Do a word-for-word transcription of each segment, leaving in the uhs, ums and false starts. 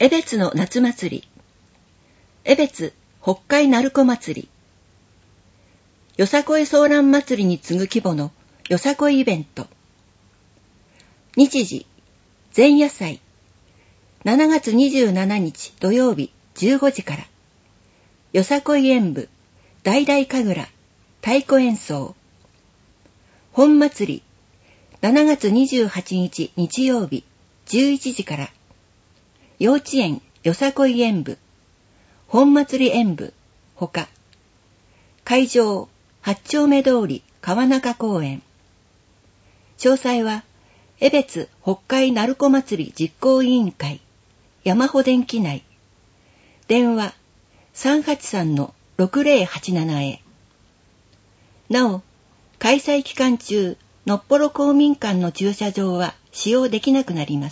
江別の夏祭り、江別北海鳴子祭り、よさこいソーラン祭りに次ぐ規模のよさこいイベント。日時、前夜祭、しちがつにじゅうしちにち土曜日じゅうごじから、よさこい演舞、大々神楽、太鼓演奏。本祭り、しちがつにじゅうはちにち日曜日じゅういちじから、幼稚園よさこい演舞、本祭り演舞、ほか、会場、八丁目通り川中公園。詳細は、江別北海鳴子祭り実行委員会、山穂電機内。電話、さんはちさんのろくぜろはちなな へ。なお、開催期間中、のっぽろ公民館の駐車場は使用できなくなります。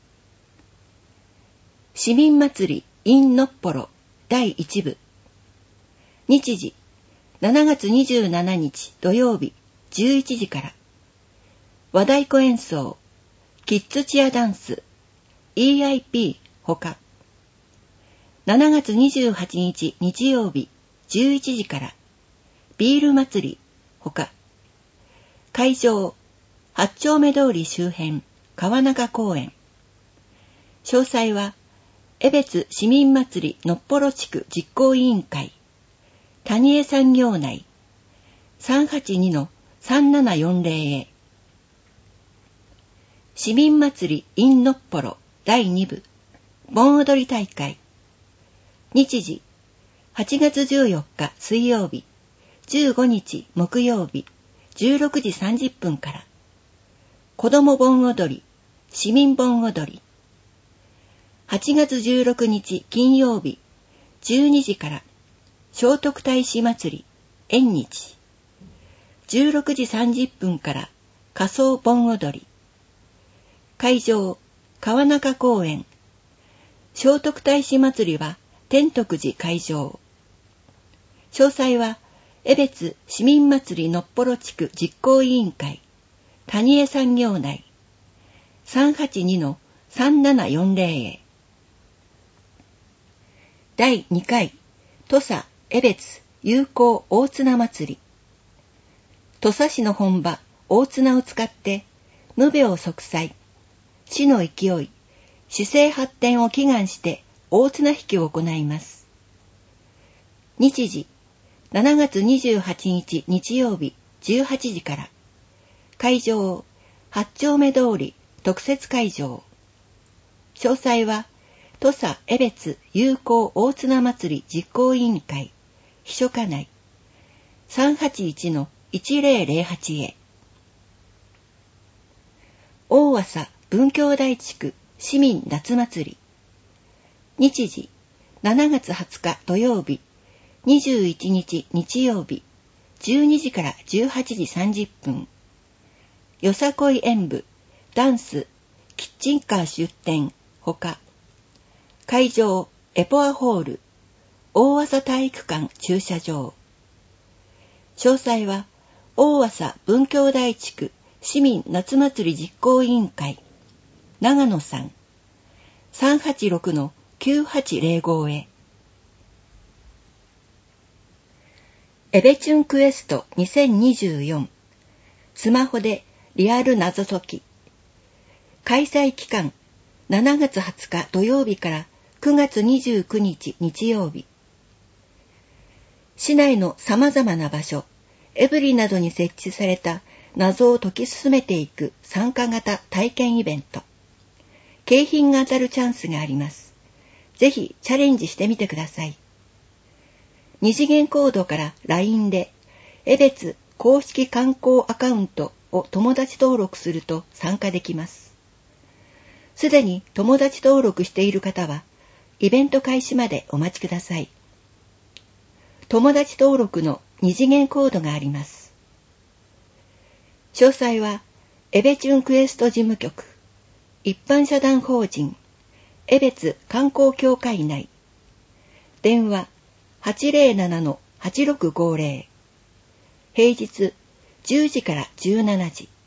市民祭り in のっぽろだいいち部。日時、しちがつにじゅうしちにち土曜日じゅういちじから。和太鼓演奏、キッズチアダンス、イーアイピー ほか。しちがつにじゅうはちにち日曜日じゅういちじから。ビール祭り、ほか。会場、八丁目通り周辺、川中公園。詳細は、江別市民祭りのっぽろ地区実行委員会、谷江産業内、さんはちにのさんななよんぜろ へ。市民祭り in のっぽろだいに部、盆踊り大会。日時、はちがつじゅうよっか水曜日、じゅうごにち木曜日、じゅうろくじさんじゅっぷんから。子ども盆踊り、市民盆踊り。はちがつじゅうろくにち金曜日、じゅうにじから。聖徳太子祭り、縁日。じゅうろくじさんじゅっぷんから仮装盆踊り。会場、川中公園。聖徳太子祭りは天徳寺会場。詳細は、江別市民祭りのっぽろ地区実行委員会、谷江産業内、さんはちにのさんななよんぜろ へ。だいにかい、土佐江別友好大綱祭り。土佐市の本場大綱を使って、無病息災、市の勢い、市政発展を祈願して大綱引きを行います。日時、しちがつにじゅうはちにち日曜日じゅうはちじから。会場、八丁目通り特設会場。詳細は、土佐江別友好大綱祭り実行委員会、秘書課内、さんはちいちのいちぜろぜろはち へ。大麻文教台地区市民夏祭り。日時、しちがつはつか土曜日、にじゅういちにち日曜日、じゅうにじからじゅうはちじさんじゅっぷん。よさこい演舞、ダンス、キッチンカー出店、ほか。会場、エポアホール、大麻体育館駐車場。詳細は、大麻文教台地区市民夏祭り実行委員会、長野さん、さんはちろくのきゅうはちぜろご へ。エベチュンクエストにせんにじゅうよん、スマホでリアル謎解き。開催期間、しちがつはつか土曜日からくがつにじゅうくにち日曜日。市内の様々な場所、エブリなどに設置された謎を解き進めていく参加型体験イベント。景品が当たるチャンスがあります。ぜひチャレンジしてみてください。二次元コードから ライン で、江別公式観光アカウントを友達登録すると参加できます。すでに友達登録している方は、イベント開始までお待ちください。友達登録の二次元コードがあります。詳細は、エベチュンクエスト事務局、一般社団法人、江別観光協会内、電話、はちぜろななのはちろくごぜろ。平日じゅうじからじゅうしちじ。